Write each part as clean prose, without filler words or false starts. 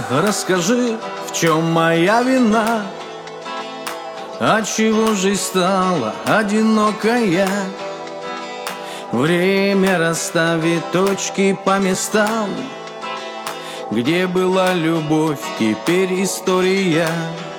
расскажи, в чем моя вина? Отчего жизнь стала одинокая? Время расставит точки по местам. Где была любовь, теперь история.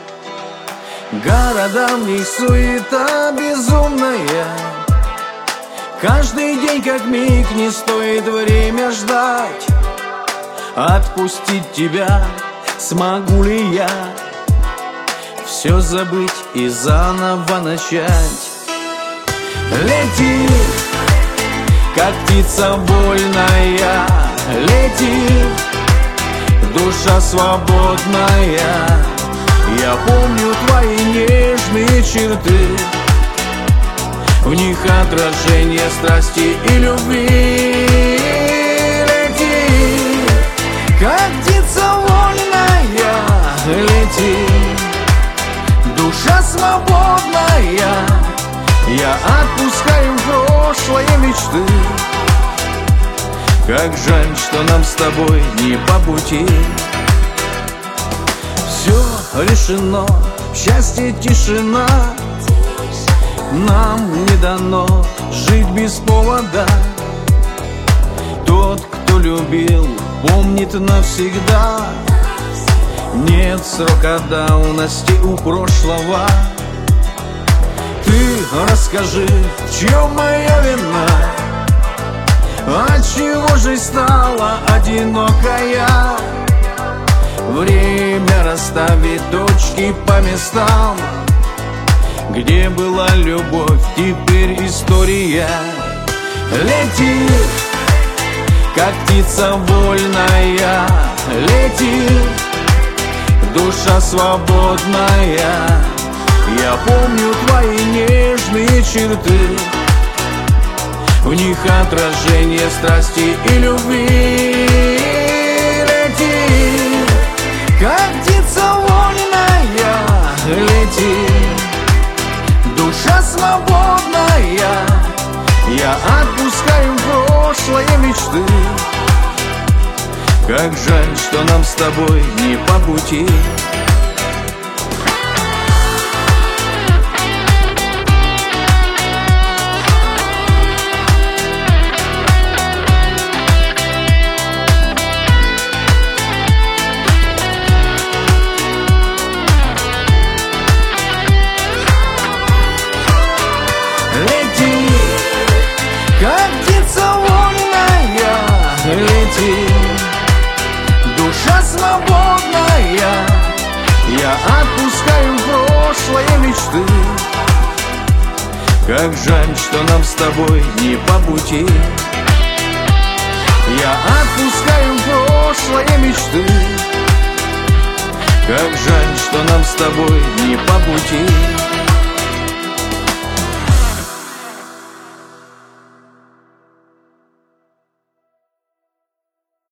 Города, в них суета безумная. Каждый день как миг, не стоит время ждать. Отпустить тебя смогу ли я? Все забыть и заново начать. Лети, как птица вольная. Лети, душа свободная. Я помню твои нежные черты. В них отражение страсти и любви. Лети, как птица вольная. Лети, душа свободная. Я отпускаю прошлые мечты. Как жаль, что нам с тобой не по пути. Все решено, счастье тишина. Нам не дано жить без повода. Тот, кто любил, помнит навсегда. Нет срока давности у прошлого. Ты расскажи, в чем моя вина? Отчего жизнь стала одинокая? Время расставит точки по местам. Где была любовь, теперь история. Лети, как птица вольная. Лети, душа свободная. Я помню твои нежные черты. В них отражение страсти и любви. Лети, как птица вольная. Лети, душа свободная. Я отпускаю прошлые мечты. Как жаль, что нам с тобой не по пути. Лети, как птица вольная. Лети, душа свободная. Я отпускаю прошлые мечты. Как жаль, что нам с тобой не по пути. Я отпускаю прошлые мечты. Как жаль, что нам с тобой не по пути.